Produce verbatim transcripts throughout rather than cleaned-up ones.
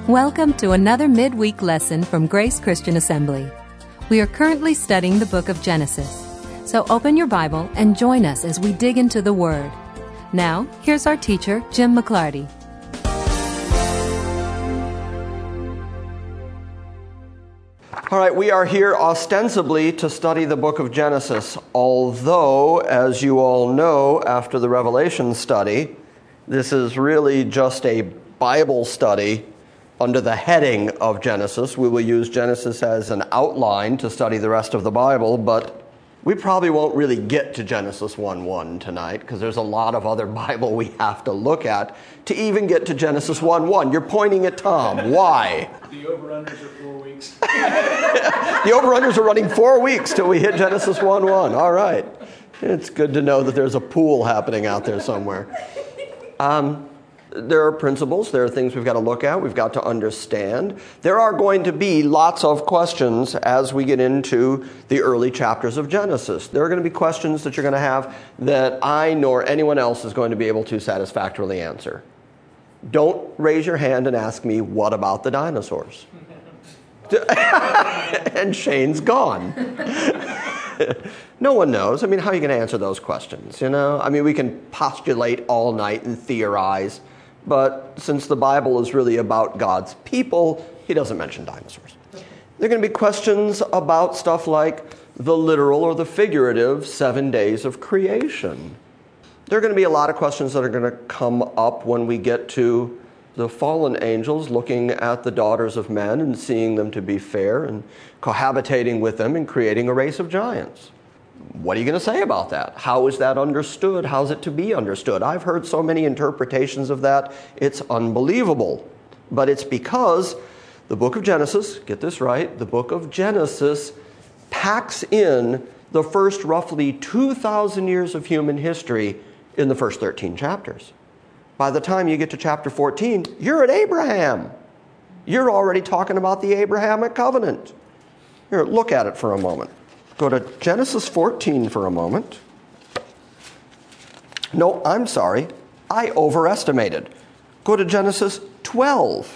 Welcome to another midweek lesson from Grace Christian Assembly. We are currently studying the book of Genesis. So open your Bible and join us as we dig into the Word. Now, here's our teacher, Jim McClarty. All right, we are here ostensibly to study the book of Genesis, although, as you all know, after the Revelation study, this is really just a Bible study under the heading of Genesis. We will use Genesis as an outline to study the rest of the Bible, but we probably won't really get to Genesis one one tonight because there's a lot of other Bible we have to look at to even get to Genesis one one. You're pointing at Tom. Why? The over-unders are four weeks. The over-unders are running four weeks till we hit Genesis one one. All right. It's good to know that there's a pool happening out there somewhere. Um, there are principles. There are things we've got to look at. We've got to understand. There are going to be lots of questions as we get into the early chapters of Genesis. There are going to be questions that you're going to have that I nor anyone else is going to be able to satisfactorily answer. Don't raise your hand and ask me, what about the dinosaurs? And Shane's gone. No one knows. I mean, how are you going to answer those questions, you know? I mean, we can postulate all night and theorize, but since the Bible is really about God's people, he doesn't mention dinosaurs. There are going to be questions about stuff like the literal or the figurative seven days of creation. There are going to be a lot of questions that are going to come up when we get to the fallen angels looking at the daughters of men and seeing them to be fair and cohabitating with them and creating a race of giants. What are you going to say about that? How is that understood? How's it to be understood? I've heard so many interpretations of that, it's unbelievable. But it's because the book of Genesis, get this right, the book of Genesis packs in the first roughly two thousand years of human history in the first thirteen chapters. By the time you get to chapter fourteen, you're at Abraham. You're already talking about the Abrahamic covenant. Here, look at it for a moment. Go to Genesis fourteen for a moment. No, I'm sorry. I overestimated. Go to Genesis twelve.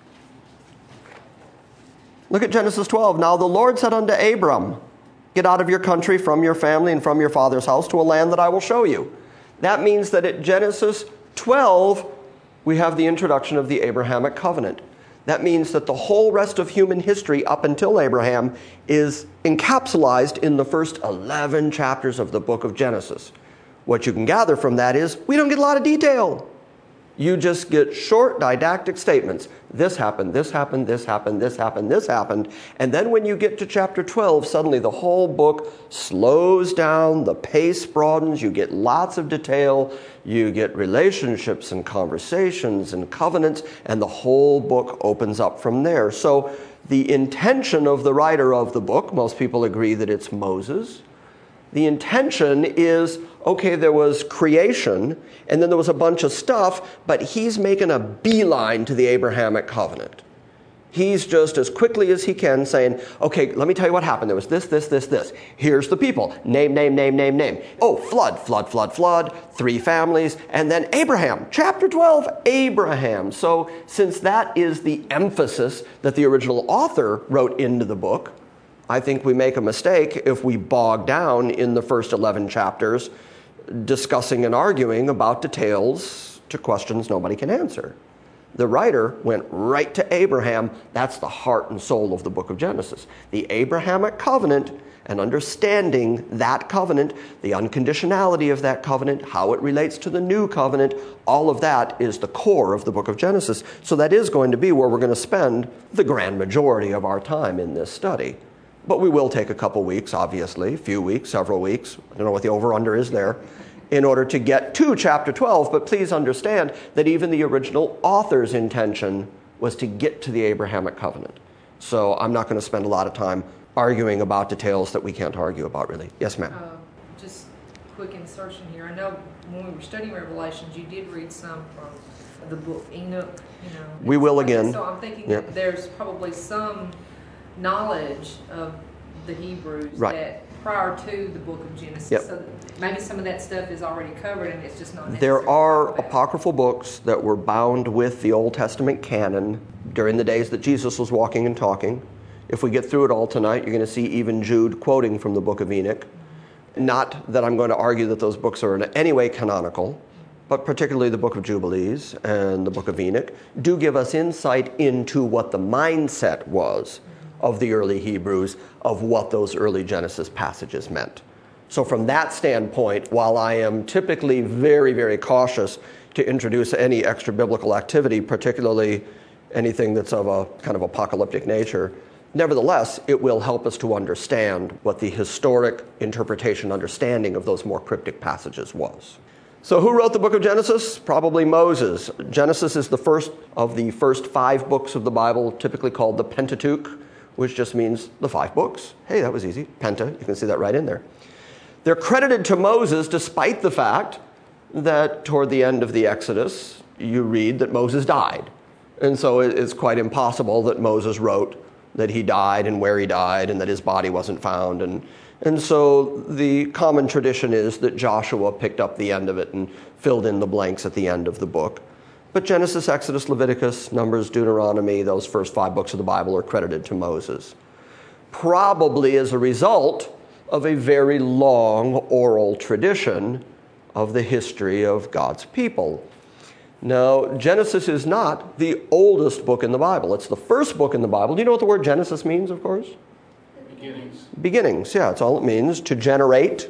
Look at Genesis twelve. Now the Lord said unto Abram, get out of your country, from your family, and from your father's house to a land that I will show you. That means that at Genesis twelve, we have the introduction of the Abrahamic covenant. That means that the whole rest of human history up until Abraham is encapsulated in the first eleven chapters of the book of Genesis. What you can gather from that is we don't get a lot of detail. You just get short didactic statements. This happened, this happened, this happened, this happened, this happened. And then when you get to chapter twelve, suddenly the whole book slows down, the pace broadens, you get lots of detail, you get relationships and conversations and covenants, and the whole book opens up from there. So the intention of the writer of the book, most people agree that it's Moses. The intention is, okay, there was creation, and then there was a bunch of stuff, but he's making a beeline to the Abrahamic covenant. He's just as quickly as he can saying, okay, let me tell you what happened. There was this, this, this, this. Here's the people. Name, name, name, name, name. Oh, flood, flood, flood, flood. Three families. And then Abraham. Chapter twelve, Abraham. So since that is the emphasis that the original author wrote into the book, I think we make a mistake if we bog down in the first eleven chapters discussing and arguing about details to questions nobody can answer. The writer went right to Abraham. That's the heart and soul of the book of Genesis. The Abrahamic covenant and understanding that covenant, the unconditionality of that covenant, how it relates to the new covenant, all of that is the core of the book of Genesis. So that is going to be where we're going to spend the grand majority of our time in this study. But we will take a couple weeks, obviously, a few weeks, several weeks. I don't know what the over-under is there, in order to get to chapter twelve. But please understand that even the original author's intention was to get to the Abrahamic covenant. So I'm not going to spend a lot of time arguing about details that we can't argue about, really. Yes, ma'am? Uh, just quick insertion here. I know when we were studying Revelations, you did read some from the book Enoch. You know, we will again. So I'm thinking yep. that there's probably some knowledge of the Hebrews right. that prior to the book of Genesis. Yep. So maybe some of that stuff is already covered and it's just not necessary. There are to talk about. apocryphal books that were bound with the Old Testament canon during the days that Jesus was walking and talking. If we get through it all tonight, you're going to see even Jude quoting from the book of Enoch. Not that I'm going to argue that those books are in any way canonical, but particularly the book of Jubilees and the book of Enoch do give us insight into what the mindset was of the early Hebrews, of what those early Genesis passages meant. So from that standpoint, while I am typically very, very cautious to introduce any extra biblical activity, particularly anything that's of a kind of apocalyptic nature, nevertheless, it will help us to understand what the historic interpretation, understanding of those more cryptic passages was. So who wrote the book of Genesis? Probably Moses. Genesis is the first of the first five books of the Bible, typically called the Pentateuch, which just means the five books. Hey, that was easy. Penta, you can see that right in there. They're credited to Moses despite the fact that toward the end of the Exodus, you read that Moses died. And so it's quite impossible that Moses wrote that he died and where he died and that his body wasn't found. And, and so the common tradition is that Joshua picked up the end of it and filled in the blanks at the end of the book. But Genesis, Exodus, Leviticus, Numbers, Deuteronomy, those first five books of the Bible are credited to Moses. Probably as a result of a very long oral tradition of the history of God's people. Now, Genesis is not the oldest book in the Bible. It's the first book in the Bible. Do you know what the word Genesis means, of course? Beginnings. Beginnings, yeah. It's all it means. To generate,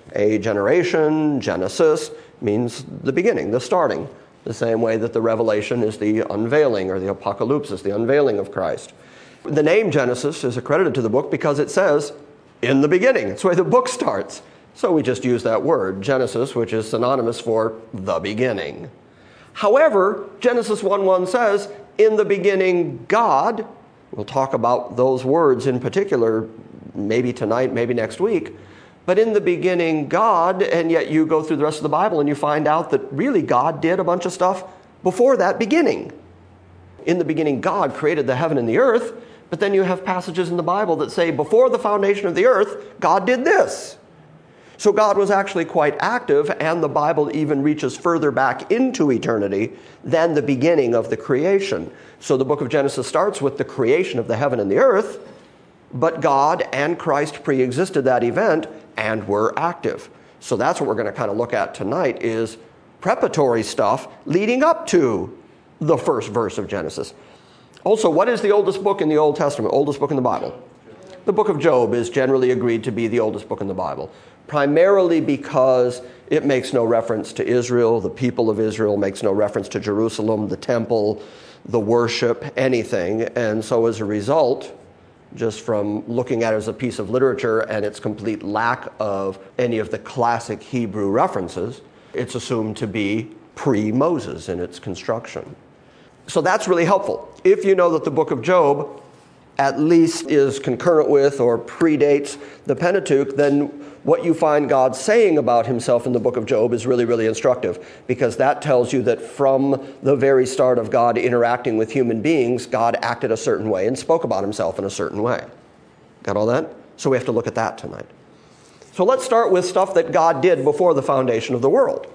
a generation, Genesis, means the beginning, the starting. The same way that the Revelation is the unveiling, or the Apocalypse is the unveiling of Christ. The name Genesis is accredited to the book because it says, in the beginning. It's the way the book starts. So we just use that word, Genesis, which is synonymous for the beginning. However, Genesis one one says, in the beginning, God, we'll talk about those words in particular, maybe tonight, maybe next week, but in the beginning, God, and yet you go through the rest of the Bible and you find out that really God did a bunch of stuff before that beginning. In the beginning, God created the heaven and the earth, but then you have passages in the Bible that say, before the foundation of the earth, God did this. So God was actually quite active, and the Bible even reaches further back into eternity than the beginning of the creation. So the book of Genesis starts with the creation of the heaven and the earth, but God and Christ pre-existed that event and were active. So that's what we're going to kind of look at tonight, is preparatory stuff leading up to the first verse of Genesis. Also, what is the oldest book in the Old Testament, oldest book in the Bible? The book of Job is generally agreed to be the oldest book in the Bible, primarily because it makes no reference to Israel, the people of Israel, makes no reference to Jerusalem, the temple, the worship, anything. And so as a result, just from looking at it as a piece of literature and its complete lack of any of the classic Hebrew references, it's assumed to be pre-Moses in its construction. So that's really helpful. If you know that the book of Job at least is concurrent with or predates the Pentateuch, then what you find God saying about himself in the book of Job is really, really instructive, because that tells you that from the very start of God interacting with human beings, God acted a certain way and spoke about himself in a certain way. Got all that? So we have to look at that tonight. So let's start with stuff that God did before the foundation of the world.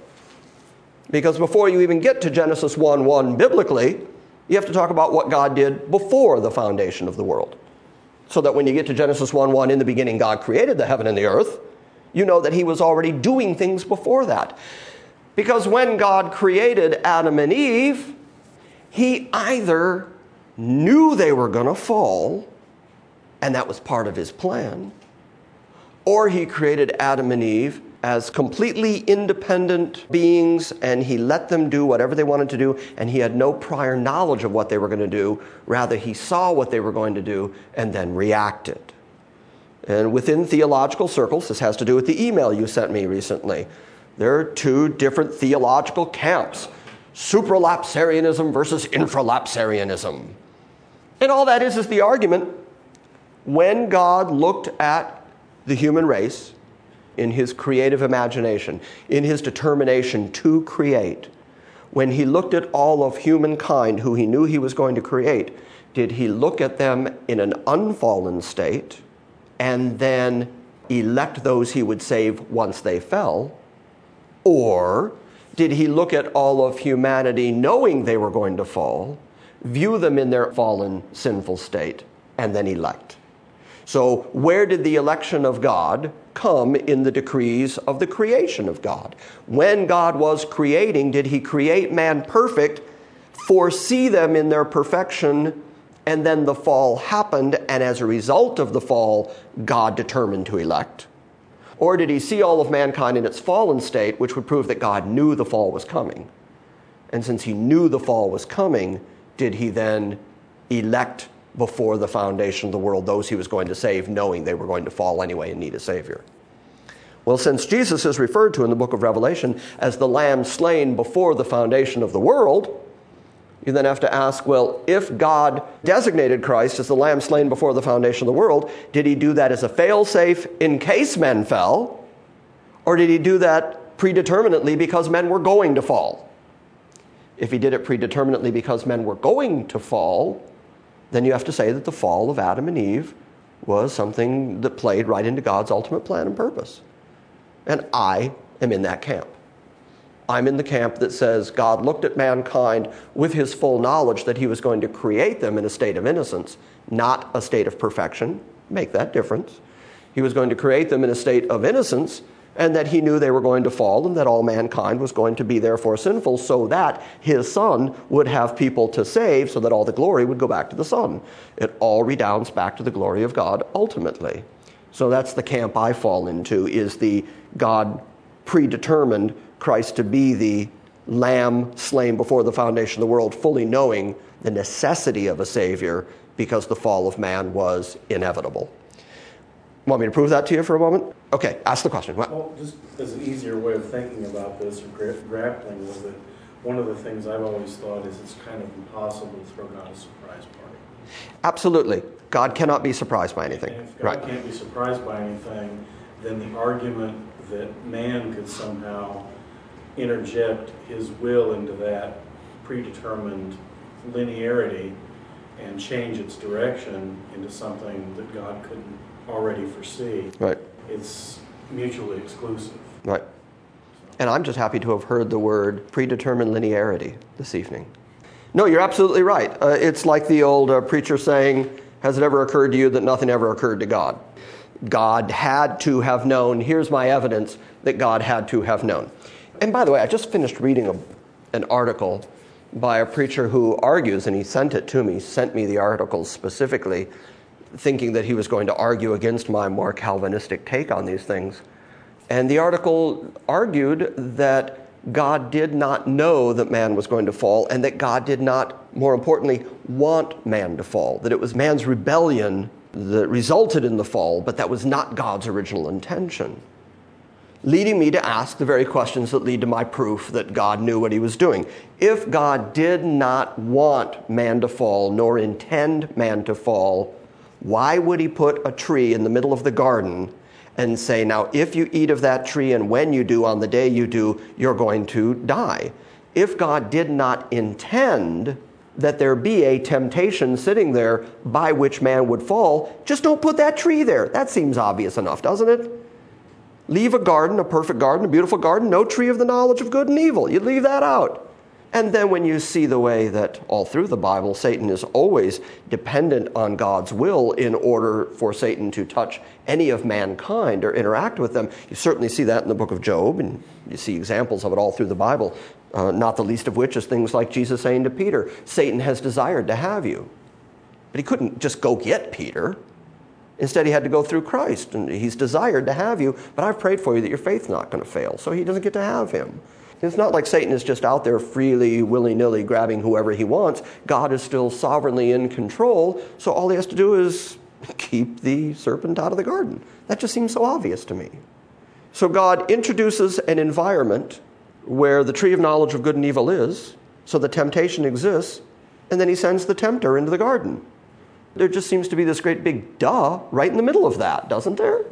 Because before you even get to Genesis one one biblically, you have to talk about what God did before the foundation of the world. So that when you get to Genesis one one, in the beginning God created the heaven and the earth, you know that he was already doing things before that. Because when God created Adam and Eve, he either knew they were going to fall, and that was part of his plan, or he created Adam and Eve as completely independent beings, and he let them do whatever they wanted to do, and he had no prior knowledge of what they were going to do. Rather, he saw what they were going to do and then reacted. And within theological circles, this has to do with the email you sent me recently. There are two different theological camps, supralapsarianism versus infralapsarianism. And all that is is the argument, when God looked at the human race in his creative imagination, in his determination to create, when he looked at all of humankind who he knew he was going to create, did he look at them in an unfallen state and then elect those he would save once they fell? Or did he look at all of humanity knowing they were going to fall, view them in their fallen, sinful state, and then elect? So where did the election of God come in the decrees of the creation of God? When God was creating, did he create man perfect, foresee them in their perfection, and then the fall happened, and as a result of the fall, God determined to elect? Or did he see all of mankind in its fallen state, which would prove that God knew the fall was coming? And since he knew the fall was coming, did he then elect before the foundation of the world those he was going to save, knowing they were going to fall anyway and need a Savior? Well, since Jesus is referred to in the book of Revelation as the Lamb slain before the foundation of the world, you then have to ask, well, if God designated Christ as the Lamb slain before the foundation of the world, did he do that as a fail-safe in case men fell? Or did he do that predeterminately because men were going to fall? If he did it predeterminately because men were going to fall, then you have to say that the fall of Adam and Eve was something that played right into God's ultimate plan and purpose. And I am in that camp. I'm in the camp that says God looked at mankind with his full knowledge that he was going to create them in a state of innocence, not a state of perfection. Make that difference. He was going to create them in a state of innocence, and that he knew they were going to fall, and that all mankind was going to be therefore sinful, so that his Son would have people to save, so that all the glory would go back to the Son. It all redounds back to the glory of God ultimately. So that's the camp I fall into, is the God predetermined Christ to be the Lamb slain before the foundation of the world, fully knowing the necessity of a Savior because the fall of man was inevitable. Want me to prove that to you for a moment? Okay, ask the question. What? Well, just as an easier way of thinking about this or gra- grappling with it, one of the things I've always thought is it's kind of impossible to throw out a surprise party. Absolutely. God cannot be surprised by anything. And if God Right. can't be surprised by anything, then the argument that man could somehow interject his will into that predetermined linearity and change its direction into something that God couldn't already foresee. Right. It's mutually exclusive. Right. And I'm just happy to have heard the word predetermined linearity this evening. No, you're absolutely right. Uh, it's like the old uh, preacher saying, has it ever occurred to you that nothing ever occurred to God? God had to have known. Here's my evidence that God had to have known. And by the way, I just finished reading a, an article by a preacher who argues, and he sent it to me, sent me the article specifically, thinking that he was going to argue against my more Calvinistic take on these things. And the article argued that God did not know that man was going to fall, and that God did not, more importantly, want man to fall. That it was man's rebellion that resulted in the fall, but that was not God's original intention. Leading me to ask the very questions that lead to my proof that God knew what he was doing. If God did not want man to fall, nor intend man to fall, why would he put a tree in the middle of the garden and say, now, if you eat of that tree, and when you do, on the day you do, you're going to die? If God did not intend that there be a temptation sitting there by which man would fall, just don't put that tree there. That seems obvious enough, doesn't it? Leave a garden, a perfect garden, a beautiful garden, no tree of the knowledge of good and evil. You leave that out. And then when you see the way that all through the Bible, Satan is always dependent on God's will in order for Satan to touch any of mankind or interact with them, you certainly see that in the book of Job, and you see examples of it all through the Bible, uh, not the least of which is things like Jesus saying to Peter, Satan has desired to have you. But he couldn't just go get Peter. Instead, he had to go through Christ, and he's desired to have you, but I've prayed for you that your faith's not going to fail, so he doesn't get to have him. It's not like Satan is just out there freely, willy-nilly grabbing whoever he wants. God is still sovereignly in control, so all he has to do is keep the serpent out of the garden. That just seems so obvious to me. So God introduces an environment where the tree of knowledge of good and evil is, so the temptation exists, and then he sends the tempter into the garden. There just seems to be this great big duh right in the middle of that, doesn't there?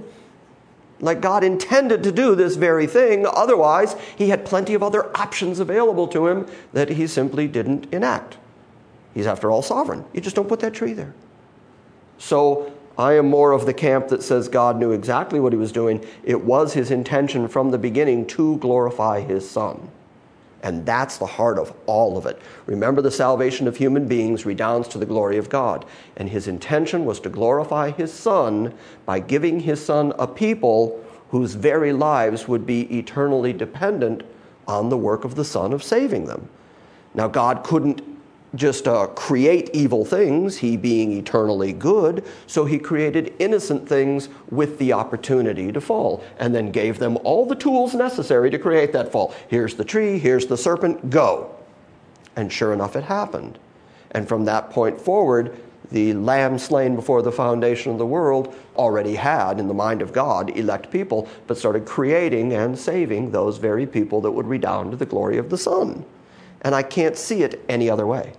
Like God intended to do this very thing. Otherwise, he had plenty of other options available to him that he simply didn't enact. He's, after all, sovereign. You just don't put that tree there. So I am more of the camp that says God knew exactly what he was doing. It was his intention from the beginning to glorify his Son. And that's the heart of all of it. Remember, the salvation of human beings redounds to the glory of God. And his intention was to glorify his Son by giving his Son a people whose very lives would be eternally dependent on the work of the Son of saving them. Now, God couldn't just uh, create evil things, he being eternally good, so he created innocent things with the opportunity to fall, and then gave them all the tools necessary to create that fall. Here's the tree, here's the serpent, go. And sure enough, it happened. And from that point forward, the lamb slain before the foundation of the world already had, in the mind of God, elect people, but started creating and saving those very people that would redound to the glory of the Son. And I can't see it any other way.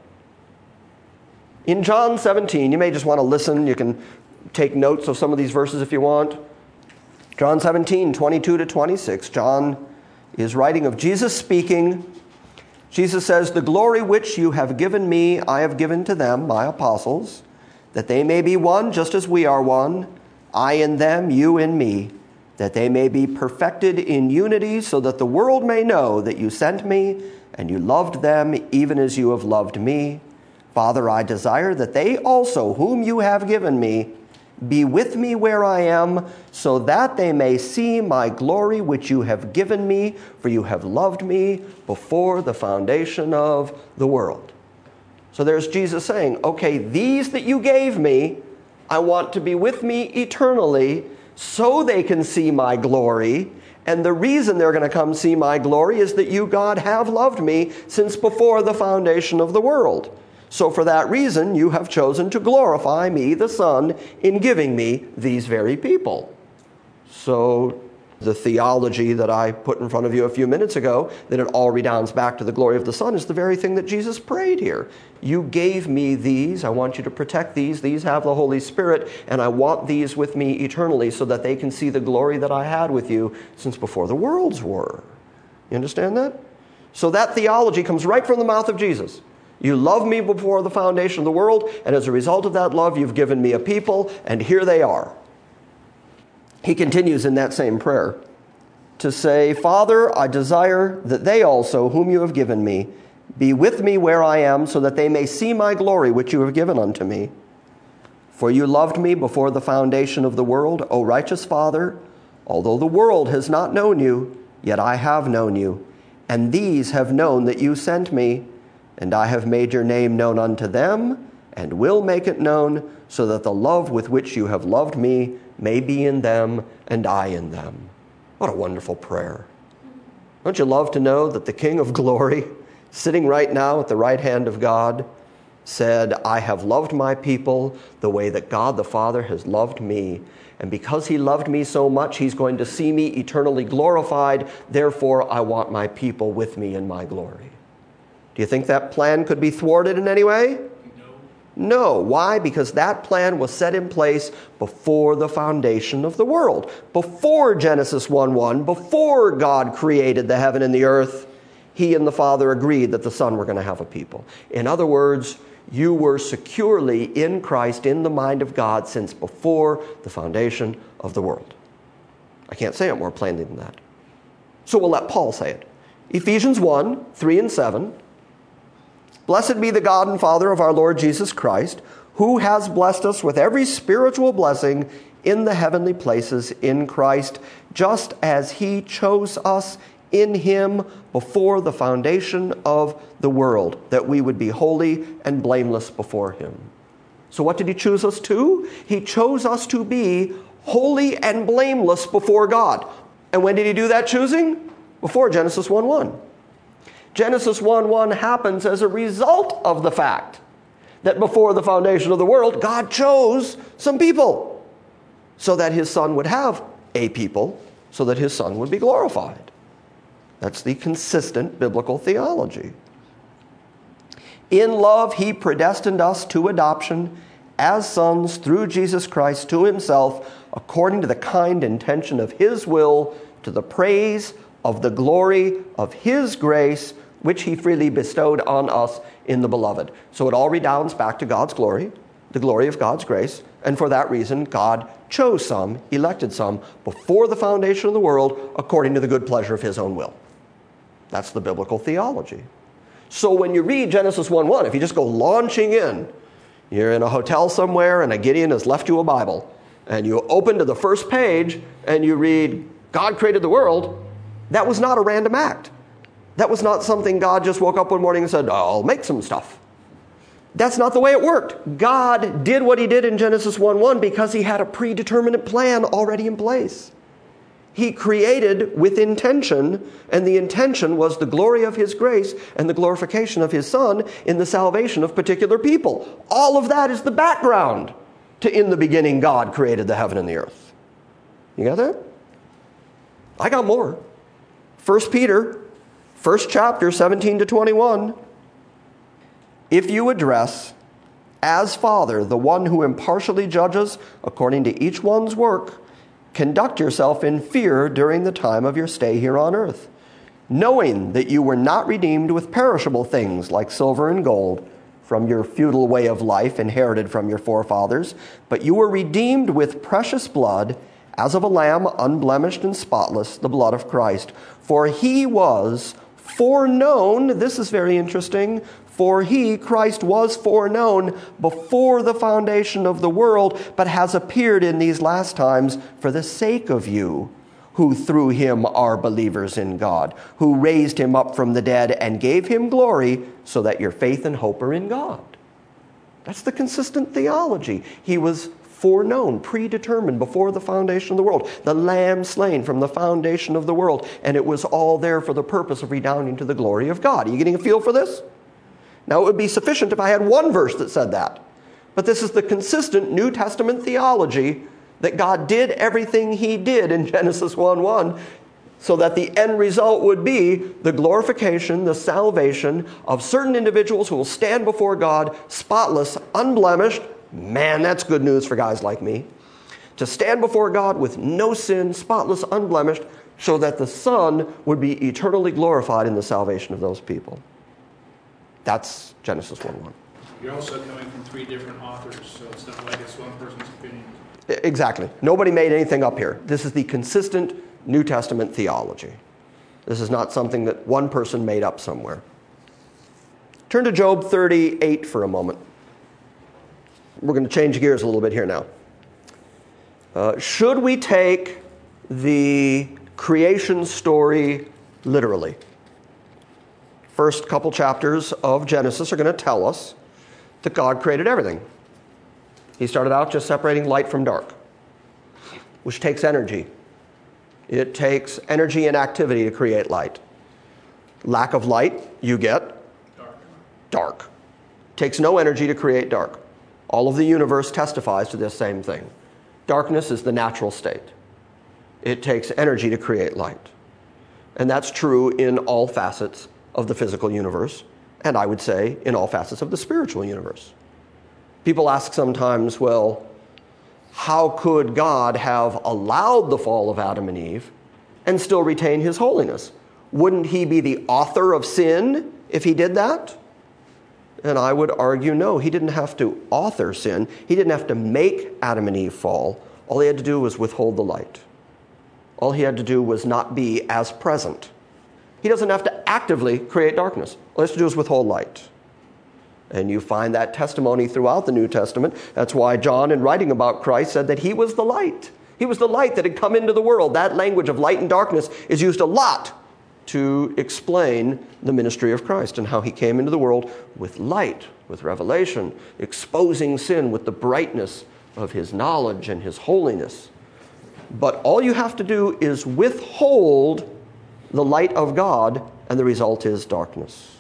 In John seventeen, you may just want to listen. You can take notes of some of these verses if you want. John seventeen, twenty-two to twenty-six. John is writing of Jesus speaking. Jesus says, "The glory which you have given me, I have given to them, my apostles, that they may be one just as we are one, I in them, you in me, that they may be perfected in unity, so that the world may know that you sent me, and you loved them even as you have loved me. Father, I desire that they also, whom you have given me, be with me where I am, so that they may see my glory which you have given me, for you have loved me before the foundation of the world." So there's Jesus saying, okay, these that you gave me, I want to be with me eternally, so they can see my glory. And the reason they're going to come see my glory is that you, God, have loved me since before the foundation of the world. So for that reason, you have chosen to glorify me, the Son, in giving me these very people. So the theology that I put in front of you a few minutes ago, that it all redounds back to the glory of the Son, is the very thing that Jesus prayed here. You gave me these. I want you to protect these. These have the Holy Spirit, and I want these with me eternally so that they can see the glory that I had with you since before the worlds were. You understand that? So that theology comes right from the mouth of Jesus. You love me before the foundation of the world, and as a result of that love, you've given me a people, and here they are. He continues in that same prayer to say, "Father, I desire that they also, whom you have given me, be with me where I am, so that they may see my glory which you have given unto me. For you loved me before the foundation of the world, O righteous Father. Although the world has not known you, yet I have known you, and these have known that you sent me. And I have made your name known unto them, and will make it known, so that the love with which you have loved me may be in them, and I in them." What a wonderful prayer. Don't you love to know that the King of Glory, sitting right now at the right hand of God, said, "I have loved my people the way that God the Father has loved me. And because he loved me so much, he's going to see me eternally glorified. Therefore, I want my people with me in my glory." Do you think that plan could be thwarted in any way? No. No. Why? Because that plan was set in place before the foundation of the world. Before Genesis one one, before God created the heaven and the earth, he and the Father agreed that the Son were going to have a people. In other words, you were securely in Christ in the mind of God since before the foundation of the world. I can't say it more plainly than that. So we'll let Paul say it. Ephesians one, three and seven. "Blessed be the God and Father of our Lord Jesus Christ, who has blessed us with every spiritual blessing in the heavenly places in Christ, just as he chose us in him before the foundation of the world, that we would be holy and blameless before him." So what did he choose us to? He chose us to be holy and blameless before God. And when did he do that choosing? Before Genesis one one. Genesis one one happens as a result of the fact that before the foundation of the world, God chose some people so that his Son would have a people, so that his Son would be glorified. That's the consistent biblical theology. "In love, he predestined us to adoption as sons through Jesus Christ to himself, according to the kind intention of his will, to the praise of the glory of his grace, which he freely bestowed on us in the beloved." So it all redounds back to God's glory, the glory of God's grace, And for that reason, God chose some, elected some, before the foundation of the world, according to the good pleasure of his own will. That's the biblical theology. So when you read Genesis one one, if you just go launching in, you're in a hotel somewhere and a Gideon has left you a Bible, and you open to the first page and you read, God created the world, that was not a random act. That was not something God just woke up one morning and said, I'll make some stuff. That's not the way it worked. God did what he did in Genesis one one because he had a predeterminate plan already in place. He created with intention, and the intention was the glory of his grace and the glorification of his Son in the salvation of particular people. All of that is the background to in the beginning God created the heaven and the earth. You got that? I got more. First Peter, first chapter, seventeen to twenty-one. If you address as Father the one who impartially judges according to each one's work, conduct yourself in fear during the time of your stay here on earth, knowing that you were not redeemed with perishable things like silver and gold from your feudal way of life inherited from your forefathers, but you were redeemed with precious blood, as of a lamb unblemished and spotless, the blood of Christ. For he was foreknown, this is very interesting, for he, Christ, was foreknown before the foundation of the world, but has appeared in these last times for the sake of you, who through him are believers in God, who raised him up from the dead and gave him glory, so that your faith and hope are in God. That's the consistent theology. He was foreknown, predetermined before the foundation of the world, the lamb slain from the foundation of the world, and it was all there for the purpose of redounding to the glory of God. Are you getting a feel for this? Now, it would be sufficient if I had one verse that said that. But this is the consistent New Testament theology that God did everything he did in Genesis one one so that the end result would be the glorification, the salvation of certain individuals who will stand before God spotless, unblemished. Man, that's good news for guys like me. To stand before God with no sin, spotless, unblemished, so that the Son would be eternally glorified in the salvation of those people. That's Genesis one one. You're also coming from three different authors, so it's not like it's one person's opinion. Exactly. Nobody made anything up here. This is the consistent New Testament theology. This is not something that one person made up somewhere. Turn to Job thirty-eight for a moment. We're going to change gears a little bit here now. Uh, should we take the creation story literally? First couple chapters of Genesis are going to tell us that God created everything. He started out just separating light from dark, which takes energy. It takes energy and activity to create light. Lack of light, you get dark. Dark. Takes no energy to create dark. All of the universe testifies to this same thing. Darkness is the natural state. It takes energy to create light. And that's true in all facets of the physical universe, and I would say in all facets of the spiritual universe. People ask sometimes, well, how could God have allowed the fall of Adam and Eve and still retain his holiness? Wouldn't he be the author of sin if he did that? And I would argue, no, he didn't have to author sin. He didn't have to make Adam and Eve fall. All he had to do was withhold the light. All he had to do was not be as present. He doesn't have to actively create darkness. All he has to do is withhold light. And you find that testimony throughout the New Testament. That's why John, in writing about Christ, said that he was the light. He was the light that had come into the world. That language of light and darkness is used a lot to explain the ministry of Christ and how he came into the world with light, with revelation, exposing sin with the brightness of his knowledge and his holiness. But all you have to do is withhold the light of God, and the result is darkness.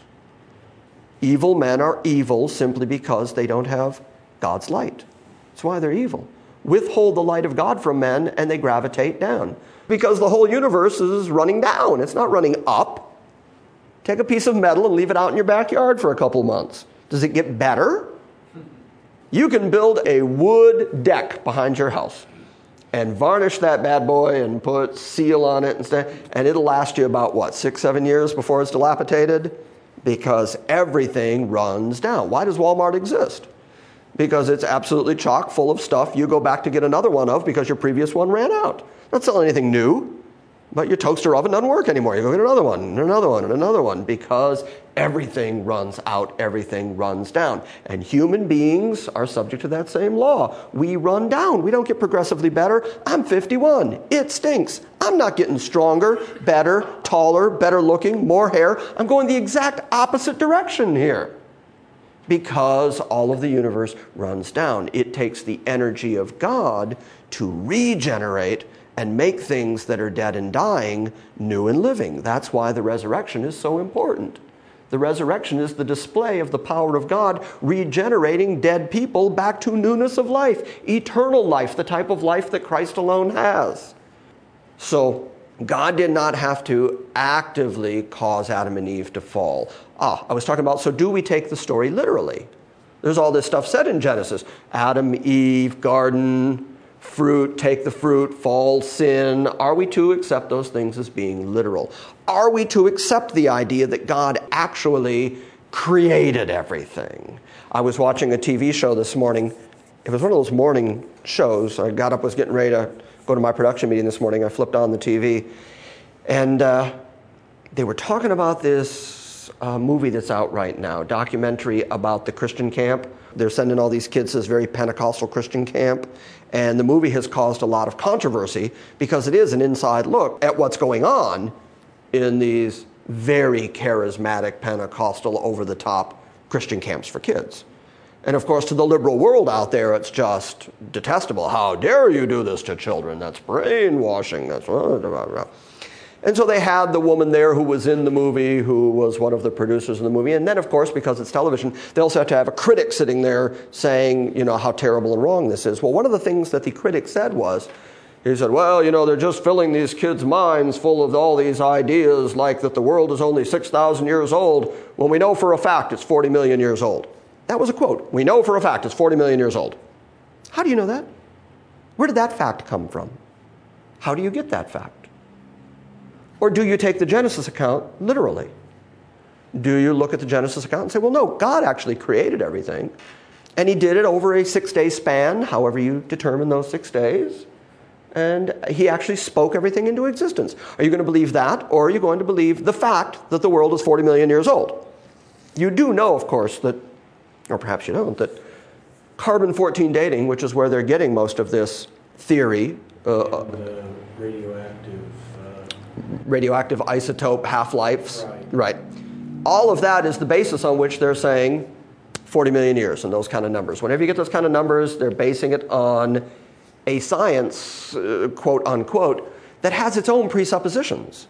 Evil men are evil simply because they don't have God's light. That's why they're evil. Withhold the light of God from men, and they gravitate down. Because the whole universe is running down. It's not running up. Take a piece of metal and leave it out in your backyard for a couple months. Does it get better? You can build a wood deck behind your house and varnish that bad boy and put seal on it and stuff, and it'll last you about, what, six, seven years before it's dilapidated? Because everything runs down. Why does Walmart exist? because it's absolutely chock full of stuff you go back to get another one of because your previous one ran out. Not selling anything new, but your toaster oven doesn't work anymore. You go get another one, and another one, and another one, because everything runs out, everything runs down. And human beings are subject to that same law. We run down. We don't get progressively better. I'm fifty-one. It stinks. I'm not getting stronger, better, taller, better looking, more hair. I'm going the exact opposite direction here, because all of the universe runs down. It takes the energy of God to regenerate and make things that are dead and dying new and living. That's why the resurrection is so important. The resurrection is the display of the power of God regenerating dead people back to newness of life, eternal life, the type of life that Christ alone has. So God did not have to actively cause Adam and Eve to fall. Ah, I was talking about, so do we take the story literally? There's all this stuff said in Genesis. Adam, Eve, garden, fruit, take the fruit, fall, sin. Are we to accept those things as being literal? Are we to accept the idea that God actually created everything? I was watching a T V show this morning. It was one of those morning shows. I got up, was getting ready to go to my production meeting this morning. I flipped on the T V, and uh, they were talking about this uh, movie that's out right now, documentary about the Christian camp. They're sending all these kids to this very Pentecostal Christian camp, and the movie has caused a lot of controversy because it is an inside look at what's going on in these very charismatic, Pentecostal, over-the-top Christian camps for kids. And of course, to the liberal world out there, it's just detestable. How dare you do this to children? That's brainwashing. That's blah, blah, blah. And so they had the woman there who was in the movie, who was one of the producers of the movie. And then, of course, because it's television, they also have to have a critic sitting there saying, you know, how terrible and wrong this is. Well, one of the things that the critic said was, he said, well, you know, they're just filling these kids' minds full of all these ideas like that the world is only six thousand years old, when we know for a fact it's forty million years old. That was a quote. We know for a fact it's forty million years old. How do you know that? Where did that fact come from? How do you get that fact? Or do you take the Genesis account literally? Do you look at the Genesis account and say, well, no, God actually created everything, and he did it over a six-day span, however you determine those six days, and he actually spoke everything into existence. Are you going to believe that, or are you going to believe the fact that the world is forty million years old? You do know, of course, that, or perhaps you don't, that carbon fourteen dating, which is where they're getting most of this theory, uh, and, uh, radioactive radioactive isotope half-lives. Right. Right. All of that is the basis on which they're saying forty million years and those kind of numbers. Whenever you get those kind of numbers, they're basing it on a science, uh, quote unquote, that has its own presuppositions.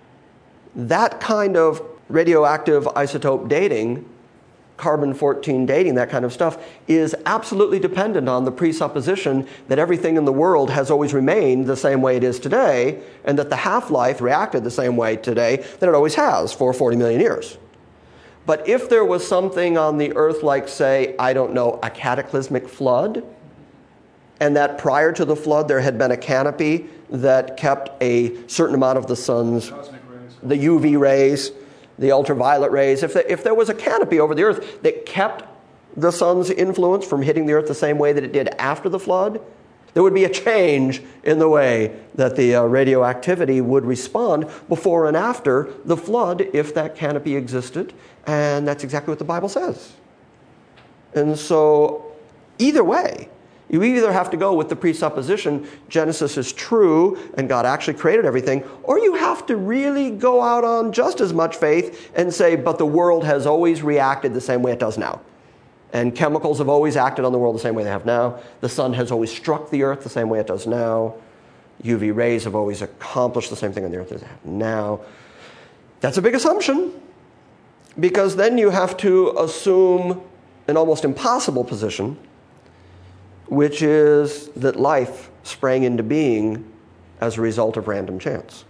That kind of radioactive isotope dating, carbon fourteen dating, that kind of stuff, is absolutely dependent on the presupposition that everything in the world has always remained the same way it is today, and that the half-life reacted the same way today that it always has for forty million years. But if there was something on the earth like, say, I don't know, a cataclysmic flood, and that prior to the flood there had been a canopy that kept a certain amount of the sun's, the U V rays, the ultraviolet rays, if, the, if there was a canopy over the earth that kept the sun's influence from hitting the earth the same way that it did after the flood, there would be a change in the way that the uh, radioactivity would respond before and after the flood if that canopy existed. And that's exactly what the Bible says. And so either way, you either have to go with the presupposition Genesis is true and God actually created everything, or you have to really go out on just as much faith and say, but the world has always reacted the same way it does now. And chemicals have always acted on the world the same way they have now. The sun has always struck the earth the same way it does now. U V rays have always accomplished the same thing on the earth as they have now. That's a big assumption, because then you have to assume an almost impossible position, which is that life sprang into being as a result of random chance.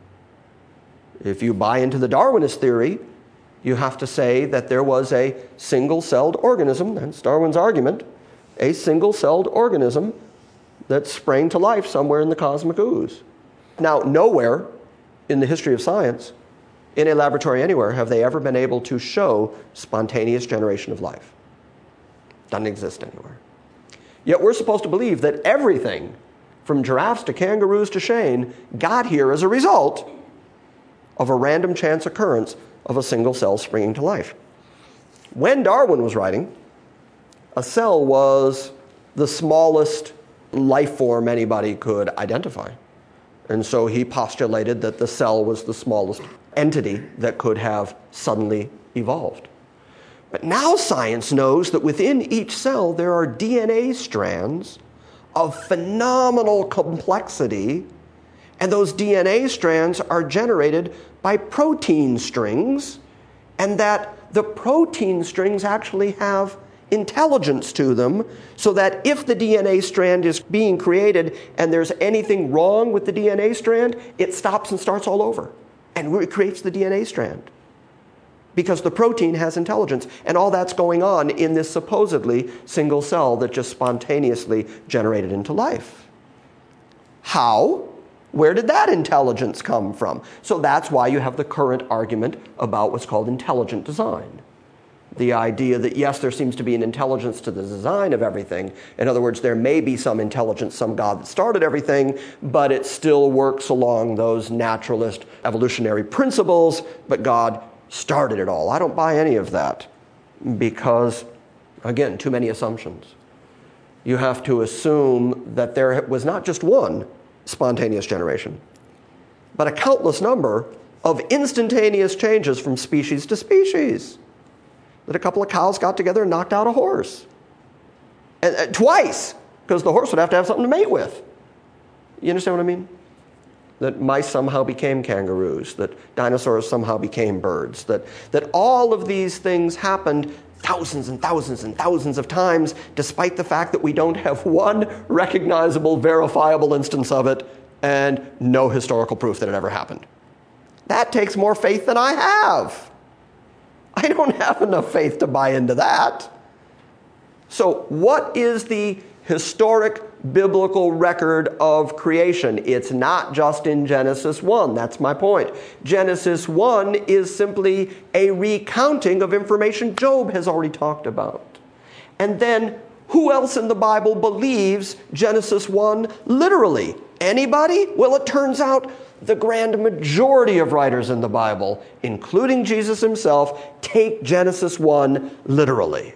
If you buy into the Darwinist theory, you have to say that there was a single-celled organism, that's Darwin's argument, a single-celled organism that sprang to life somewhere in the cosmic ooze. Now, nowhere in the history of science, in a laboratory anywhere, have they ever been able to show spontaneous generation of life. Doesn't exist anywhere. Yet we're supposed to believe that everything, from giraffes to kangaroos to Shane, got here as a result of a random chance occurrence of a single cell springing to life. When Darwin was writing, a cell was the smallest life form anybody could identify. And so he postulated that the cell was the smallest entity that could have suddenly evolved. But now science knows that within each cell there are D N A strands of phenomenal complexity, and those D N A strands are generated by protein strings, and that the protein strings actually have intelligence to them, so that if the D N A strand is being created and there's anything wrong with the D N A strand, it stops and starts all over and recreates the D N A strand. Because the protein has intelligence, and all that's going on in this supposedly single cell that just spontaneously generated into life. How? Where did that intelligence come from? So that's why you have the current argument about what's called intelligent design. The idea that, yes, there seems to be an intelligence to the design of everything. In other words, there may be some intelligence, some God that started everything, but it still works along those naturalist evolutionary principles, but God started it all. I don't buy any of that because, again, too many assumptions. You have to assume that there was not just one spontaneous generation, but a countless number of instantaneous changes from species to species. That a couple of cows got together and knocked out a horse. And, uh, twice, because the horse would have to have something to mate with. You understand what I mean? That mice somehow became kangaroos, that dinosaurs somehow became birds, that, that all of these things happened thousands and thousands and thousands of times, despite the fact that we don't have one recognizable, verifiable instance of it and no historical proof that it ever happened. That takes more faith than I have. I don't have enough faith to buy into that. So what is the historic biblical record of creation? It's not just in Genesis one. That's my point. Genesis one is simply a recounting of information Job has already talked about. And then who else in the Bible believes Genesis one literally? Anybody? Well, it turns out the grand majority of writers in the Bible, including Jesus himself, take Genesis one literally.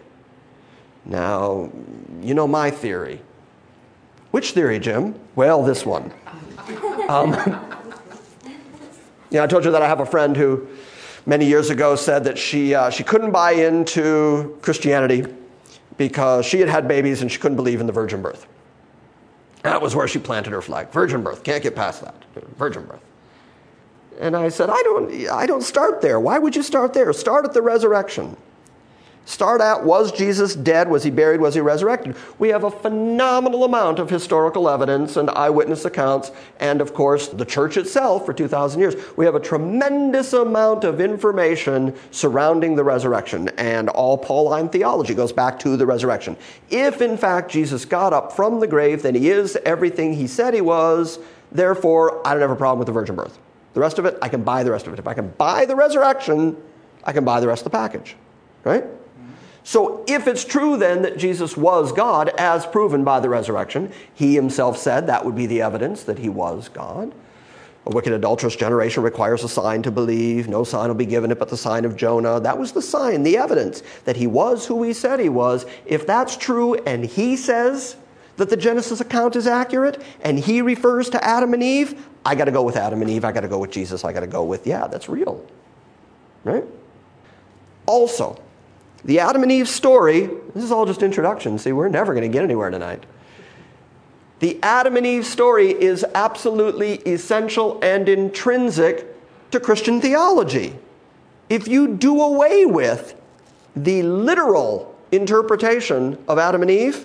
Now, you know my theory. Which theory, Jim? Well, this one. Um, yeah, I told you that I have a friend who many years ago said that she uh, she couldn't buy into Christianity because she had had babies and she couldn't believe in the virgin birth. That was where she planted her flag. Virgin birth. Can't get past that. Virgin birth. And I said, I don't, I don't start there. Why would you start there? Start at the resurrection. Start at, was Jesus dead? Was he buried? Was he resurrected? We have a phenomenal amount of historical evidence and eyewitness accounts, and of course, the church itself for two thousand years. We have a tremendous amount of information surrounding the resurrection, and all Pauline theology goes back to the resurrection. If, in fact, Jesus got up from the grave, then he is everything he said he was. Therefore, I don't have a problem with the virgin birth. The rest of it, I can buy the rest of it. If I can buy the resurrection, I can buy the rest of the package, right? So if it's true then that Jesus was God, as proven by the resurrection, he himself said that would be the evidence that he was God. A wicked adulterous generation requires a sign to believe. No sign will be given it but the sign of Jonah. That was the sign, the evidence that he was who he said he was. If that's true and he says that the Genesis account is accurate and he refers to Adam and Eve, I got to go with Adam and Eve. I got to go with Jesus. I got to go with, yeah, that's real. Right? Also, the Adam and Eve story, this is all just introduction. See, we're never going to get anywhere tonight. The Adam and Eve story is absolutely essential and intrinsic to Christian theology. If you do away with the literal interpretation of Adam and Eve,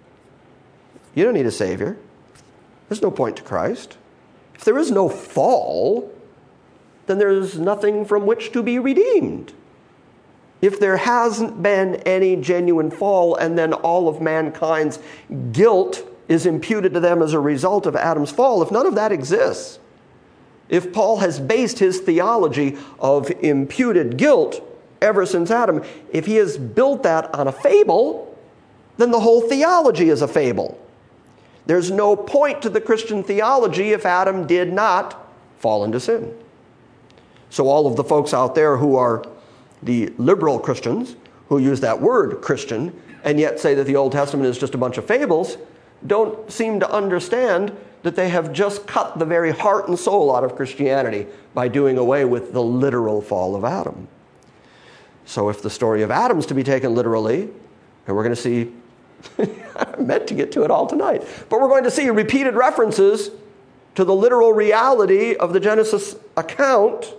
you don't need a Savior. There's no point to Christ. If there is no fall, then there's nothing from which to be redeemed. If there hasn't been any genuine fall and then all of mankind's guilt is imputed to them as a result of Adam's fall, if none of that exists, if Paul has based his theology of imputed guilt ever since Adam, if he has built that on a fable, then the whole theology is a fable. There's no point to the Christian theology if Adam did not fall into sin. So all of the folks out there who are the liberal Christians, who use that word Christian, and yet say that the Old Testament is just a bunch of fables, don't seem to understand that they have just cut the very heart and soul out of Christianity by doing away with the literal fall of Adam. So if the story of Adam is to be taken literally, and we're going to see, I meant to get to it all tonight, but we're going to see repeated references to the literal reality of the Genesis account.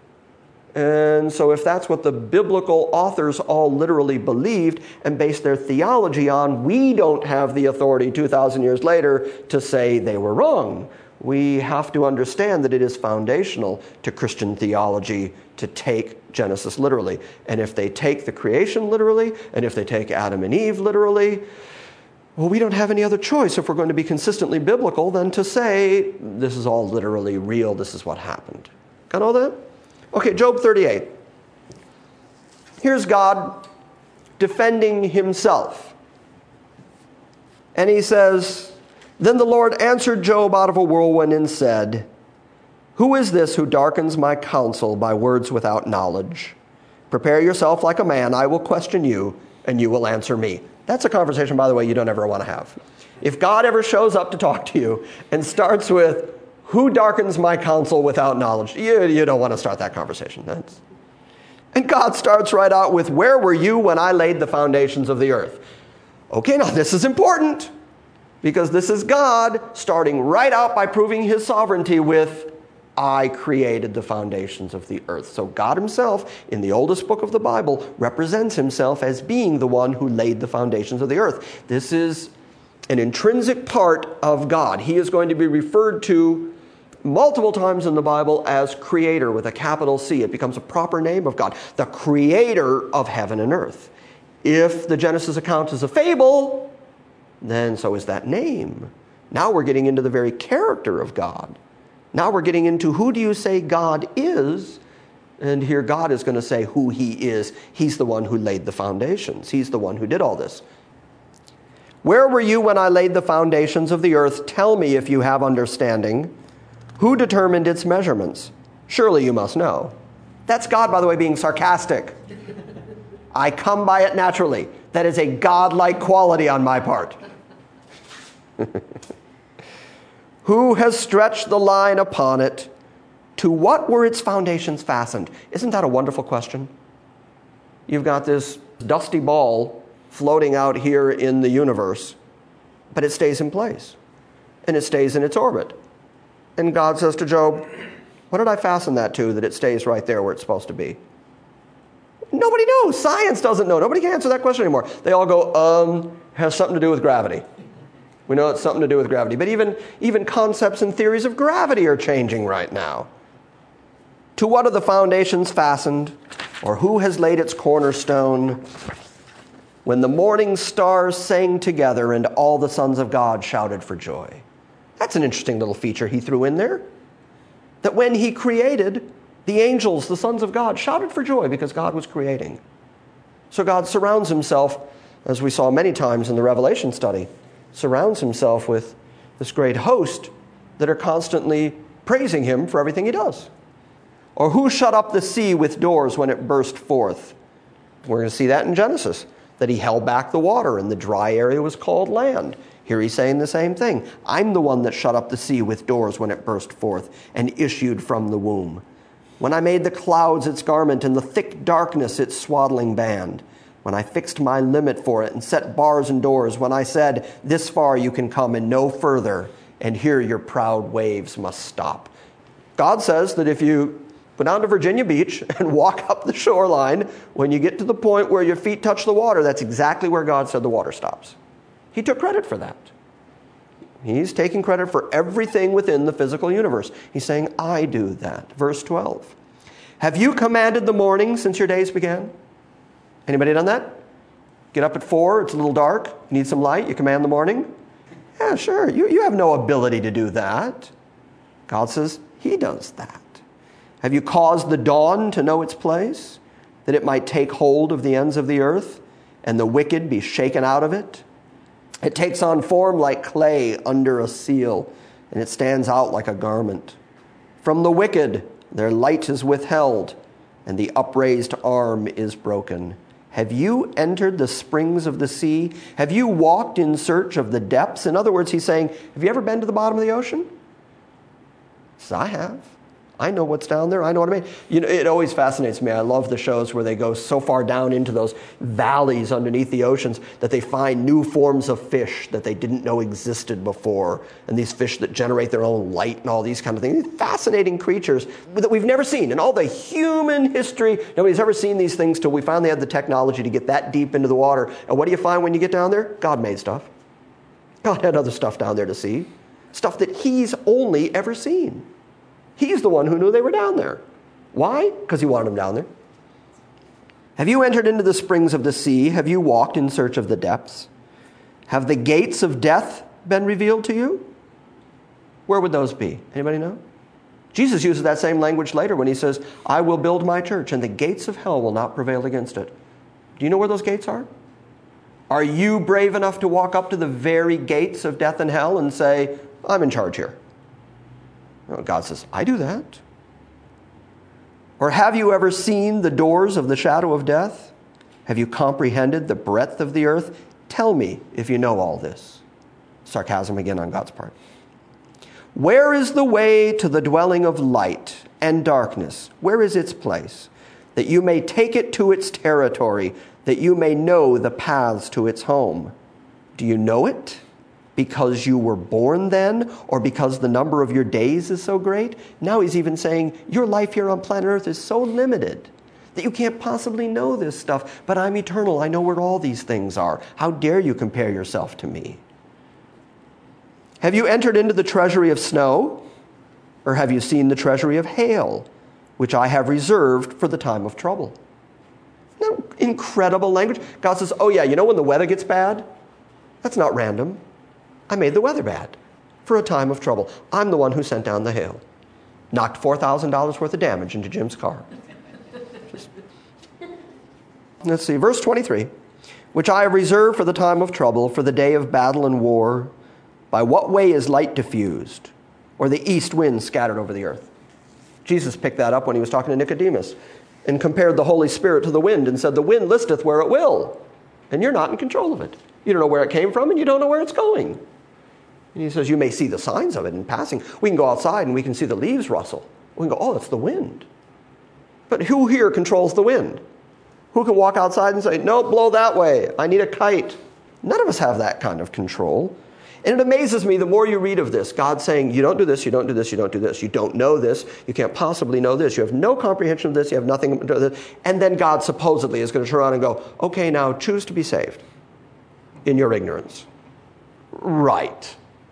And so if that's what the biblical authors all literally believed and based their theology on, we don't have the authority two thousand years later to say they were wrong. We have to understand that it is foundational to Christian theology to take Genesis literally. And if they take the creation literally, and if they take Adam and Eve literally, well, we don't have any other choice if we're going to be consistently biblical than to say, this is all literally real, this is what happened. Got all that? Okay, Job thirty-eight. Here's God defending himself. And he says, "Then the Lord answered Job out of a whirlwind and said, 'Who is this who darkens my counsel by words without knowledge? Prepare yourself like a man, I will question you, and you will answer me.'" That's a conversation, by the way, you don't ever want to have. If God ever shows up to talk to you and starts with, "Who darkens my counsel without knowledge?" You, you don't want to start that conversation. That's... And God starts right out with, "Where were you when I laid the foundations of the earth?" Okay, now this is important, because this is God starting right out by proving his sovereignty with, "I created the foundations of the earth." So God himself, in the oldest book of the Bible, represents himself as being the one who laid the foundations of the earth. This is an intrinsic part of God. He is going to be referred to multiple times in the Bible as creator with a capital C. It becomes a proper name of God, the creator of heaven and earth. If the Genesis account is a fable, then so is that name. Now we're getting into the very character of God. Now we're getting into, who do you say God is? And here God is going to say who he is. He's the one who laid the foundations. He's the one who did all this. "Where were you when I laid the foundations of the earth? Tell me if you have understanding. Who determined its measurements? Surely you must know." That's God, by the way, being sarcastic. I come by it naturally. That is a godlike quality on my part. "Who has stretched the line upon it? To what were its foundations fastened?" Isn't that a wonderful question? You've got this dusty ball floating out here in the universe, but it stays in place, and it stays in its orbit. And God says to Job, "What did I fasten that to that it stays right there where it's supposed to be?" Nobody knows. Science doesn't know. Nobody can answer that question anymore. They all go, um, has something to do with gravity. We know it's something to do with gravity. But even, even concepts and theories of gravity are changing right now. "To what are the foundations fastened? Or who has laid its cornerstone? When the morning stars sang together and all the sons of God shouted for joy." That's an interesting little feature he threw in there. That when he created, the angels, the sons of God, shouted for joy because God was creating. So God surrounds himself, as we saw many times in the Revelation study, surrounds himself with this great host that are constantly praising him for everything he does. "Or who shut up the sea with doors when it burst forth?" We're going to see that in Genesis, that he held back the water and the dry area was called land. Here he's saying the same thing. "I'm the one that shut up the sea with doors when it burst forth and issued from the womb. When I made the clouds its garment and the thick darkness its swaddling band. When I fixed my limit for it and set bars and doors. When I said, this far you can come and no further, and here your proud waves must stop." God says that if you go down to Virginia Beach and walk up the shoreline, when you get to the point where your feet touch the water, that's exactly where God said the water stops. He took credit for that. He's taking credit for everything within the physical universe. He's saying, I do that. Verse twelve. "Have you commanded the morning since your days began?" Anybody done that? Get up at four, it's a little dark, you need some light, you command the morning? Yeah, sure. You, you have no ability to do that. God says he does that. "Have you caused the dawn to know its place, that it might take hold of the ends of the earth? and the wicked be shaken out of it. It takes on form like clay under a seal, and it stands out like a garment. From the wicked their light is withheld, and the upraised arm is broken. Have you entered the springs of the sea? Have you walked in search of the depths? In other words, he's saying, have you ever been to the bottom of the ocean? He says, I have. I know what's down there. I know what I mean. You know, it always fascinates me. I love the shows where they go so far down into those valleys underneath the oceans that they find new forms of fish that they didn't know existed before. And these fish that generate their own light and all these kind of things. These fascinating creatures that we've never seen. In all the human history, nobody's ever seen these things till we finally had the technology to get that deep into the water. And what do you find when you get down there? God made stuff. God had other stuff down there to see. Stuff that he's only ever seen. He's the one who knew they were down there. Why? Because he wanted them down there. Have you entered into the springs of the sea? Have you walked in search of the depths? Have the gates of death been revealed to you? Where would those be? Anybody know? Jesus uses that same language later when he says, I will build my church, and the gates of hell will not prevail against it. Do you know where those gates are? Are you brave enough to walk up to the very gates of death and hell and say, I'm in charge here? Well, God says, I do that. Or have you ever seen the doors of the shadow of death? Have you comprehended the breadth of the earth? Tell me if you know all this. Sarcasm again on God's part. Where is the way to the dwelling of light and darkness? Where is its place? That you may take it to its territory, that you may know the paths to its home. Do you know it? Because you were born then, or because the number of your days is so great? Now he's even saying, your life here on planet Earth is so limited that you can't possibly know this stuff. But I'm eternal. I know where all these things are. How dare you compare yourself to me? Have you entered into the treasury of snow? Or have you seen the treasury of hail, which I have reserved for the time of trouble? Isn't that incredible language? God says, oh yeah, you know when the weather gets bad? That's not random. I made the weather bad for a time of trouble. I'm the one who sent down the hail. Knocked four thousand dollars worth of damage into Jim's car. Just... Let's see, verse twenty-three. Which I have reserved for the time of trouble, for the day of battle and war. By what way is light diffused, or the east wind scattered over the earth? Jesus picked that up when he was talking to Nicodemus and compared the Holy Spirit to the wind and said, the wind listeth where it will, and you're not in control of it. You don't know where it came from, and you don't know where it's going. And he says, you may see the signs of it in passing. We can go outside and we can see the leaves rustle. We can go, oh, it's the wind. But who here controls the wind? Who can walk outside and say, no, blow that way. I need a kite. None of us have that kind of control. And it amazes me the more you read of this, God saying, you don't do this, you don't do this, you don't do this. You don't know this. You can't possibly know this. You have no comprehension of this. You have nothing to do with this. And then God supposedly is going to turn around and go, okay, now choose to be saved in your ignorance. Right.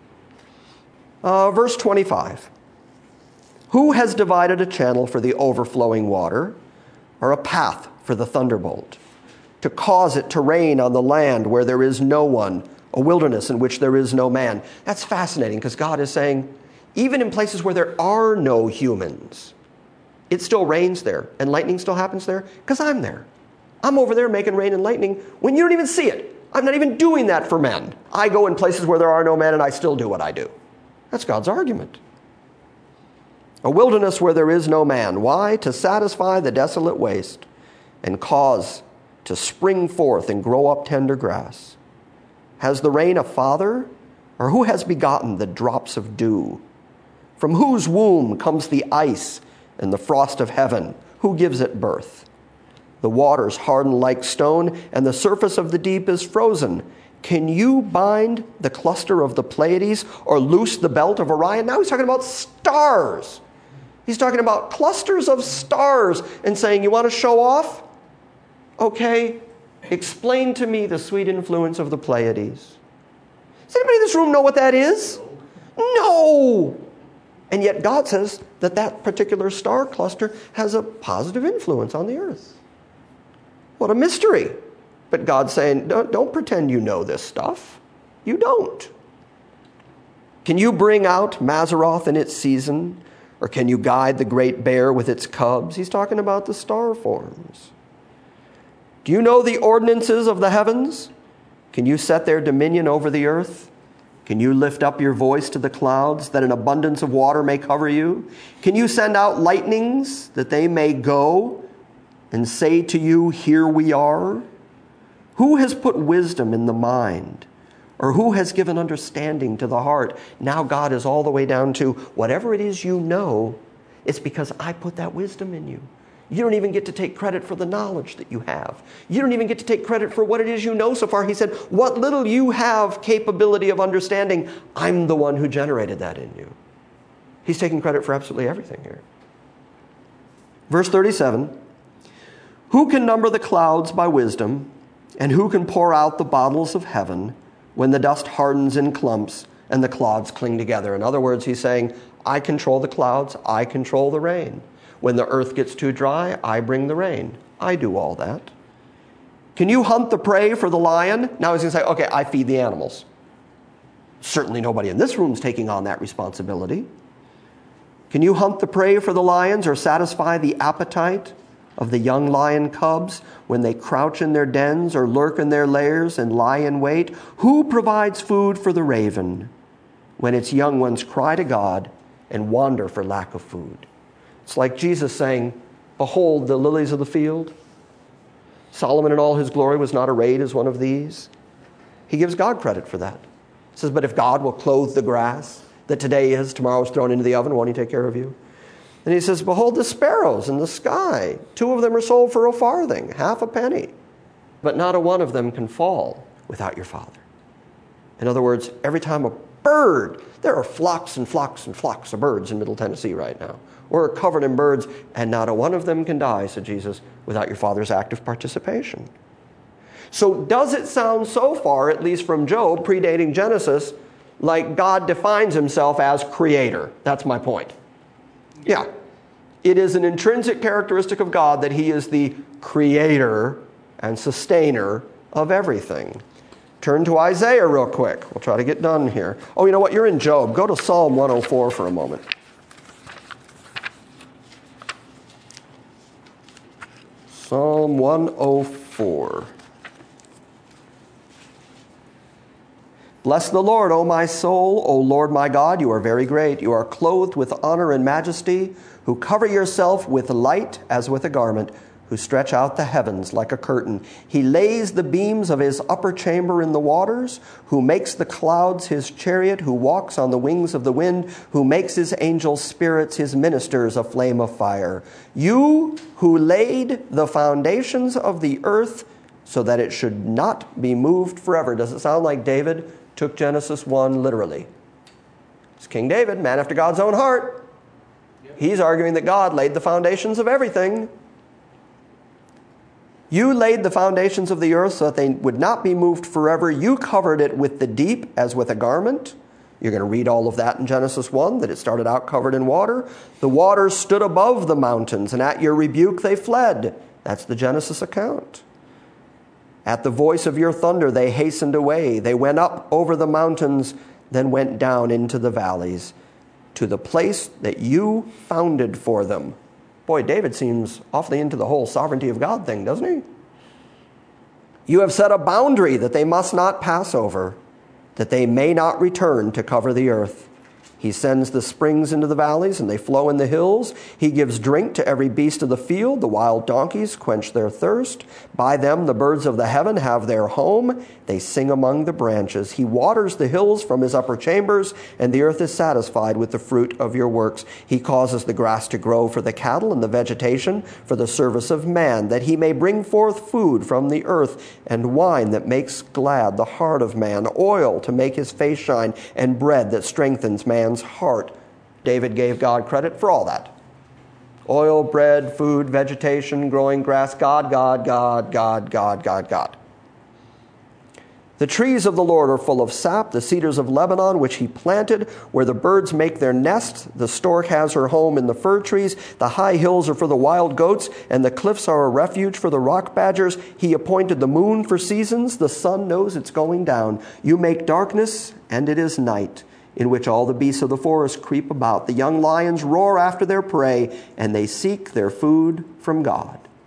Uh, verse twenty-five. Who has divided a channel for the overflowing water, or a path for the thunderbolt, to cause it to rain on the land where there is no one, a wilderness in which there is no man? That's fascinating, because God is saying, even in places where there are no humans, it still rains there, and lightning still happens there, because I'm there. I'm over there making rain and lightning when you don't even see it. I'm not even doing that for men. I go in places where there are no men, and I still do what I do. That's God's argument. A wilderness where there is no man. Why? To satisfy the desolate waste and cause to spring forth and grow up tender grass. Has the rain a father? Or who has begotten the drops of dew? From whose womb comes the ice and the frost of heaven? Who gives it birth? The waters harden like stone, and the surface of the deep is frozen. Can you bind the cluster of the Pleiades or loose the belt of Orion? Now he's talking about stars. He's talking about clusters of stars and saying, you want to show off? Okay, explain to me the sweet influence of the Pleiades. Does anybody in this room know what that is? No. And yet God says that that particular star cluster has a positive influence on the earth. What a mystery. But God's saying, don't, don't pretend you know this stuff. You don't. Can you bring out Mazzaroth in its season? Or can you guide the great bear with its cubs? He's talking about the star forms. Do you know the ordinances of the heavens? Can you set their dominion over the earth? Can you lift up your voice to the clouds, that an abundance of water may cover you? Can you send out lightnings, that they may go and say to you, here we are? Who has put wisdom in the mind? Or who has given understanding to the heart? Now God is all the way down to whatever it is you know, it's because I put that wisdom in you. You don't even get to take credit for the knowledge that you have. You don't even get to take credit for what it is you know so far. He said, what little you have capability of understanding, I'm the one who generated that in you. He's taking credit for absolutely everything here. Verse thirty-seven, who can number the clouds by wisdom, and who can pour out the bottles of heaven when the dust hardens in clumps and the clouds cling together? In other words, he's saying, I control the clouds, I control the rain. When the earth gets too dry, I bring the rain. I do all that. Can you hunt the prey for the lion? Now he's going to say, okay, I feed the animals. Certainly nobody in this room is taking on that responsibility. Can you hunt the prey for the lions or satisfy the appetite of the young lion cubs when they crouch in their dens or lurk in their lairs and lie in wait? Who provides food for the raven when its young ones cry to God and wander for lack of food? It's like Jesus saying, behold the lilies of the field. Solomon in all his glory was not arrayed as one of these. He gives God credit for that. He says, but if God will clothe the grass that today is, tomorrow is thrown into the oven, won't he take care of you? And he says, behold the sparrows in the sky. Two of them are sold for a farthing, half a penny. But not a one of them can fall without your Father. In other words, every time a bird, there are flocks and flocks and flocks of birds in Middle Tennessee right now. We're covered in birds, and not a one of them can die, said Jesus, without your Father's active participation. So does it sound so far, at least from Job, predating Genesis, like God defines himself as creator? That's my point. Yeah. It is an intrinsic characteristic of God that he is the creator and sustainer of everything. Turn to Isaiah real quick. We'll try to get done here. Oh, you know what? You're in Job. Go to Psalm one oh four for a moment. Psalm one oh four. Bless the Lord, O my soul, O Lord my God, you are very great. You are clothed with honor and majesty, who cover yourself with light as with a garment, who stretch out the heavens like a curtain. He lays the beams of his upper chamber in the waters, who makes the clouds his chariot, who walks on the wings of the wind, who makes his angel spirits his ministers a flame of fire. You who laid the foundations of the earth so that it should not be moved forever. Does it sound like David took Genesis one literally? It's King David, man after God's own heart. He's arguing that God laid the foundations of everything. You laid the foundations of the earth so that they would not be moved forever. You covered it with the deep as with a garment. You're going to read all of that in Genesis one, that it started out covered in water. The waters stood above the mountains, and at your rebuke they fled. That's the Genesis account. At the voice of your thunder they hastened away. They went up over the mountains, then went down into the valleys, to the place that you founded for them. Boy, David seems awfully into the whole sovereignty of God thing, doesn't he? You have set a boundary that they must not pass over, that they may not return to cover the earth. He sends the springs into the valleys, and they flow in the hills. He gives drink to every beast of the field. The wild donkeys quench their thirst. By them the birds of the heaven have their home. They sing among the branches. He waters the hills from his upper chambers, and the earth is satisfied with the fruit of your works. He causes the grass to grow for the cattle and the vegetation for the service of man, that he may bring forth food from the earth, and wine that makes glad the heart of man, oil to make his face shine, and bread that strengthens man's heart. David gave God credit for all that. Oil, bread, food, vegetation, growing grass, God, God, God, God, God, God, God. The trees of the Lord are full of sap, the cedars of Lebanon, which he planted, where the birds make their nests. The stork has her home in the fir trees. The high hills are for the wild goats, and the cliffs are a refuge for the rock badgers. He appointed the moon for seasons. The sun knows it's going down. You make darkness, and it is night, in which all the beasts of the forest creep about. The young lions roar after their prey, and they seek their food from God.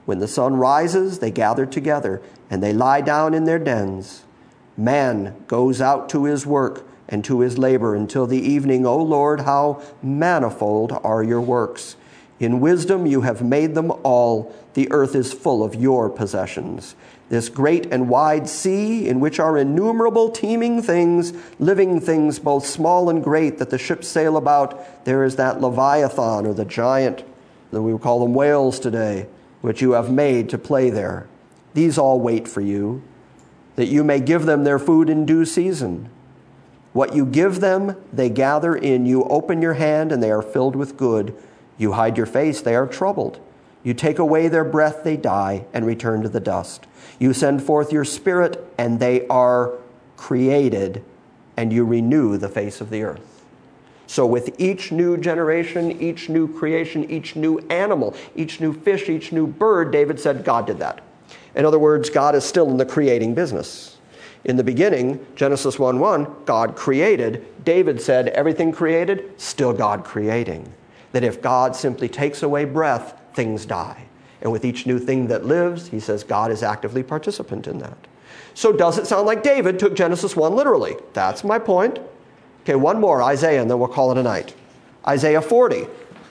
When the sun rises, they gather together, and they lie down in their dens. Man goes out to his work and to his labor until the evening. O Lord, how manifold are your works! In wisdom you have made them all. The earth is full of your possessions. This great and wide sea, in which are innumerable teeming things, living things both small and great, that the ships sail about, there is that Leviathan, or the giant, that we would call them whales today, which you have made to play there. These all wait for you, that you may give them their food in due season. What you give them, they gather in. You open your hand, and they are filled with good. You hide your face, they are troubled. You take away their breath, they die, and return to the dust. You send forth your spirit, and they are created, and you renew the face of the earth. So with each new generation, each new creation, each new animal, each new fish, each new bird, David said God did that. In other words, God is still in the creating business. In the beginning, Genesis one one, God created. David said everything created, still God creating. That if God simply takes away breath, things die. And with each new thing that lives, he says God is actively participant in that. So does it sound like David took Genesis one literally? That's my point. Okay, one more, Isaiah, and then we'll call it a night. Isaiah forty.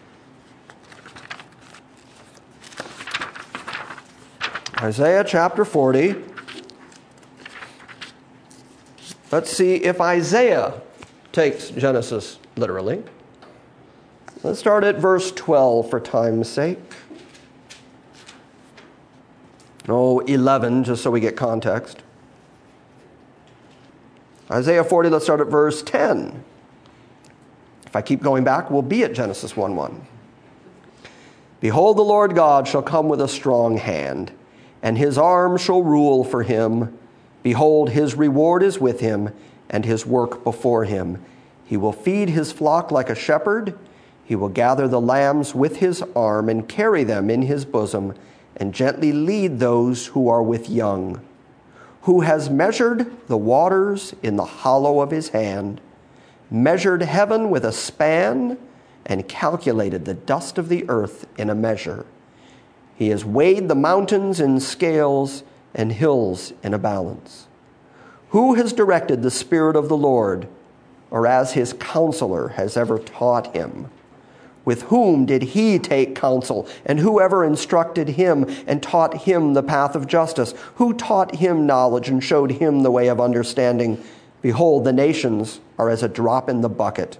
Isaiah chapter forty. Let's see if Isaiah takes Genesis literally. Let's start at verse twelve for time's sake. No, eleven, just so we get context. Isaiah forty, let's start at verse ten. If I keep going back, we'll be at Genesis one one. Behold, the Lord God shall come with a strong hand, and his arm shall rule for him. Behold, his reward is with him, and his work before him. He will feed his flock like a shepherd. He will gather the lambs with his arm and carry them in his bosom, and gently lead those who are with young. Who has measured the waters in the hollow of his hand, measured heaven with a span, and calculated the dust of the earth in a measure. He has weighed the mountains in scales and hills in a balance. Who has directed the Spirit of the Lord, or as his counselor has ever taught him? With whom did he take counsel, and whoever instructed him and taught him the path of justice? Who taught him knowledge and showed him the way of understanding? Behold, the nations are as a drop in the bucket,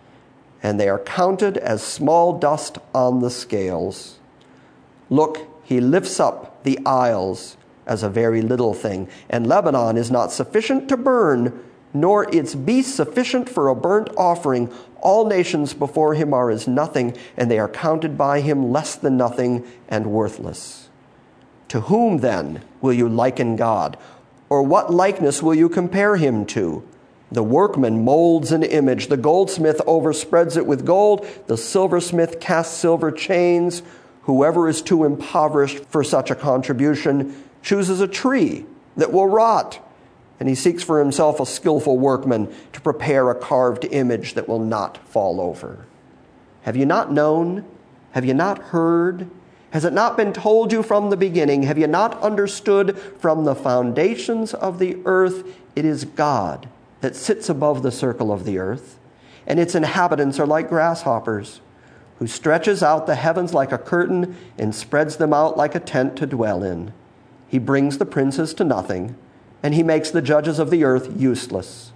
and they are counted as small dust on the scales. Look, he lifts up the isles as a very little thing, and Lebanon is not sufficient to burn, nor its beasts sufficient for a burnt offering. All nations before him are as nothing, and they are counted by him less than nothing and worthless. To whom then will you liken God? Or what likeness will you compare him to? The workman molds an image. The goldsmith overspreads it with gold. The silversmith casts silver chains. Whoever is too impoverished for such a contribution chooses a tree that will rot. And he seeks for himself a skillful workman to prepare a carved image that will not fall over. Have you not known? Have you not heard? Has it not been told you from the beginning? Have you not understood from the foundations of the earth? It is God that sits above the circle of the earth, and its inhabitants are like grasshoppers, who stretches out the heavens like a curtain and spreads them out like a tent to dwell in. He brings the princes to nothing, and he makes the judges of the earth useless.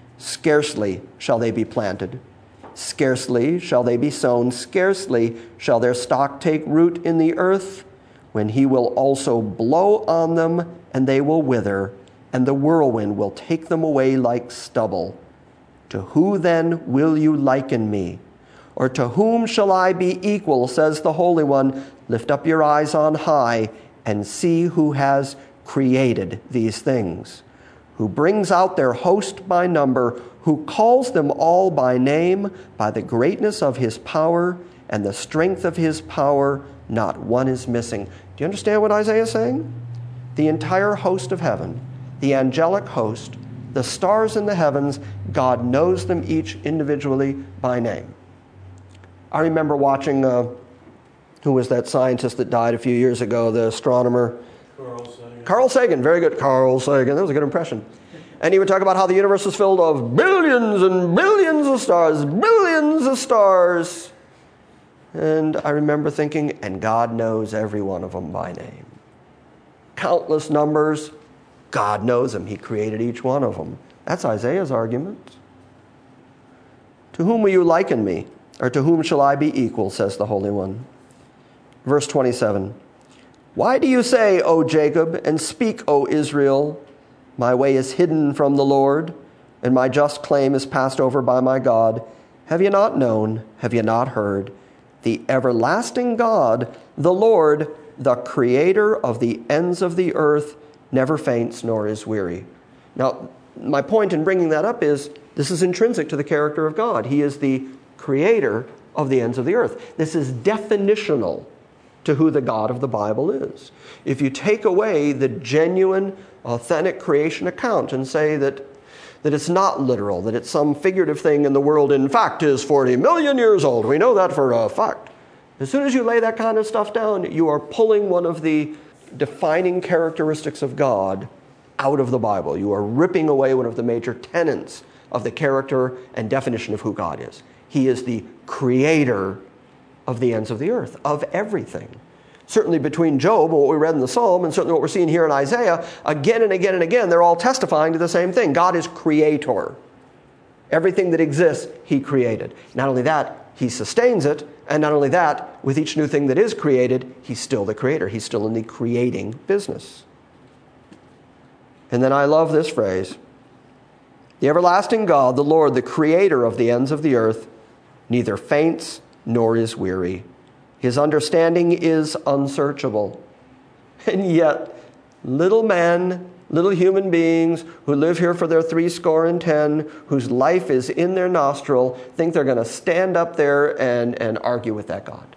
Scarcely shall they be planted. Scarcely shall they be sown. Scarcely shall their stock take root in the earth, when he will also blow on them, and they will wither, and the whirlwind will take them away like stubble. To who then will you liken me? Or to whom shall I be equal, says the Holy One? Lift up your eyes on high, and see who has created these things, who brings out their host by number, who calls them all by name. By the greatness of his power and the strength of his power, not one is missing. Do you understand what Isaiah is saying? The entire host of heaven, the angelic host, the stars in the heavens, God knows them each individually by name. I remember watching a, Who was that scientist that died a few years ago, the astronomer? Carl Sagan. Carl Sagan, very good. Carl Sagan, that was a good impression. And he would talk about how the universe is filled of billions and billions of stars, billions of stars. And I remember thinking, and God knows every one of them by name. Countless numbers, God knows them. He created each one of them. That's Isaiah's argument. To whom will you liken me? Or to whom shall I be equal, says the Holy One. Verse twenty-seven. Why do you say, O Jacob, and speak, O Israel, my way is hidden from the Lord, and my just claim is passed over by my God? Have you not known? Have you not heard? The everlasting God, the Lord, the creator of the ends of the earth, never faints nor is weary. Now, my point in bringing that up is this is intrinsic to the character of God. He is the creator of the ends of the earth. This is definitional to who the God of the Bible is. If you take away the genuine, authentic creation account and say that, that it's not literal, that it's some figurative thing in the world, in fact, is forty million years old. We know that for a fact. As soon as you lay that kind of stuff down, you are pulling one of the defining characteristics of God out of the Bible. You are ripping away one of the major tenets of the character and definition of who God is. He is the creator of the ends of the earth, of everything. Certainly between Job and what we read in the Psalm, and certainly what we're seeing here in Isaiah, again and again and again, they're all testifying to the same thing. God is creator. Everything that exists, he created. Not only that, he sustains it, and not only that, with each new thing that is created, he's still the creator. He's still in the creating business. And then I love this phrase. The everlasting God, the Lord, the creator of the ends of the earth, neither faints nor is weary. His understanding is unsearchable. And yet, little men, little human beings who live here for their three score and ten, whose life is in their nostril, think they're going to stand up there and, and argue with that God.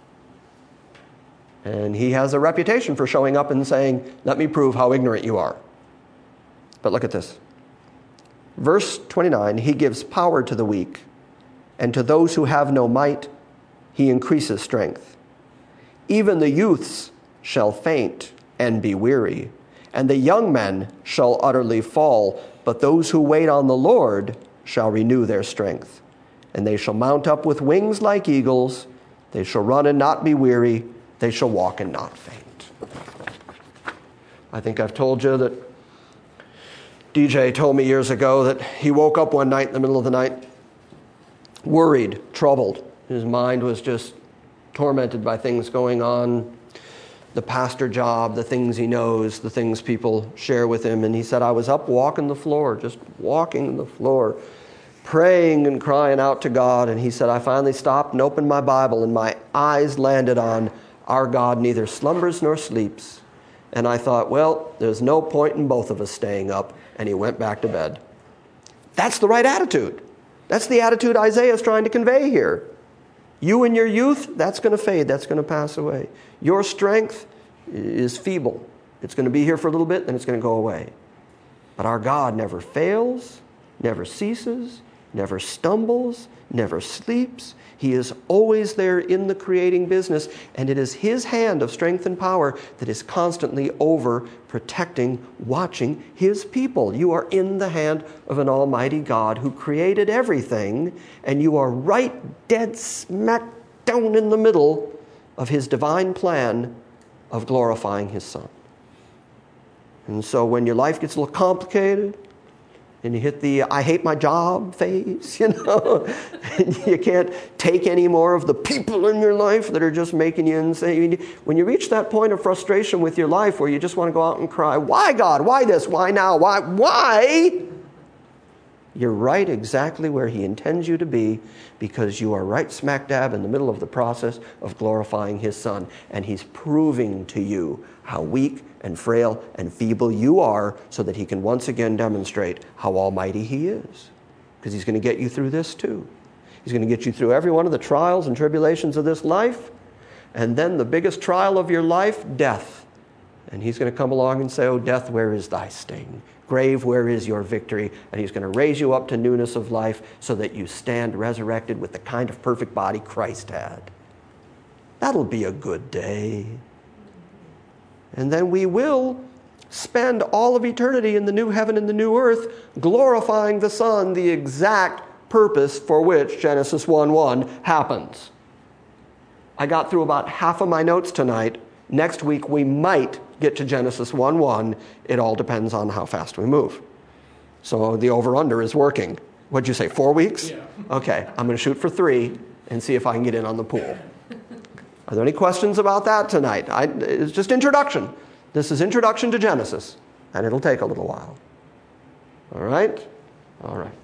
And he has a reputation for showing up and saying, let me prove how ignorant you are. But look at this. Verse twenty-nine, he gives power to the weak, and to those who have no might, he increases strength. Even the youths shall faint and be weary, and the young men shall utterly fall. But those who wait on the Lord shall renew their strength. And they shall mount up with wings like eagles. They shall run and not be weary. They shall walk and not faint. I think I've told you that D J told me years ago that he woke up one night in the middle of the night, worried, troubled. His mind was just tormented by things going on, the pastor job, the things he knows, the things people share with him. And he said, I was up walking the floor, just walking the floor, praying and crying out to God. And he said, I finally stopped and opened my Bible, and my eyes landed on our God neither slumbers nor sleeps. And I thought, well, there's no point in both of us staying up. And he went back to bed. That's the right attitude. That's the attitude Isaiah is trying to convey here. You in your youth, that's going to fade. That's going to pass away. Your strength is feeble. It's going to be here for a little bit, then it's going to go away. But our God never fails, never ceases, never stumbles, never sleeps. He is always there in the creating business, and it is his hand of strength and power that is constantly over protecting, watching his people. You are in the hand of an almighty God who created everything, and you are right dead smack down in the middle of his divine plan of glorifying his Son. And so when your life gets a little complicated, and you hit the I hate my job phase, you know, and you can't take any more of the people in your life that are just making you insane. When you reach that point of frustration with your life where you just want to go out and cry, why God? Why this? Why now? Why? Why? You're right exactly where he intends you to be, because you are right smack dab in the middle of the process of glorifying his Son. And he's proving to you how weak and frail and feeble you are, so that he can once again demonstrate how almighty he is. Because he's going to get you through this too. He's going to get you through every one of the trials and tribulations of this life. And then the biggest trial of your life, death. And he's going to come along and say, oh, death, where is thy sting? Grave, where is your victory? And he's going to raise you up to newness of life, so that you stand resurrected with the kind of perfect body Christ had. That'll be a good day. And then we will spend all of eternity in the new heaven and the new earth, glorifying the Son, the exact purpose for which Genesis one one happens. I got through about half of my notes tonight. Next week we might get to Genesis one one. It all depends on how fast we move. So the over-under is working. What'd you say, four weeks? Yeah. Okay, I'm going to shoot for three and see if I can get in on the pool. Are there any questions about that tonight? I, it's just introduction. This is introduction to Genesis, and it'll take a little while. All right? All right.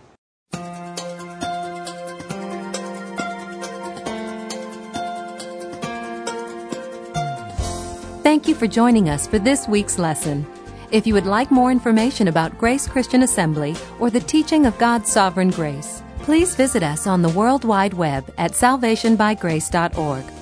Thank you for joining us for this week's lesson. If you would like more information about Grace Christian Assembly or the teaching of God's sovereign grace, please visit us on the World Wide Web at salvation by grace dot org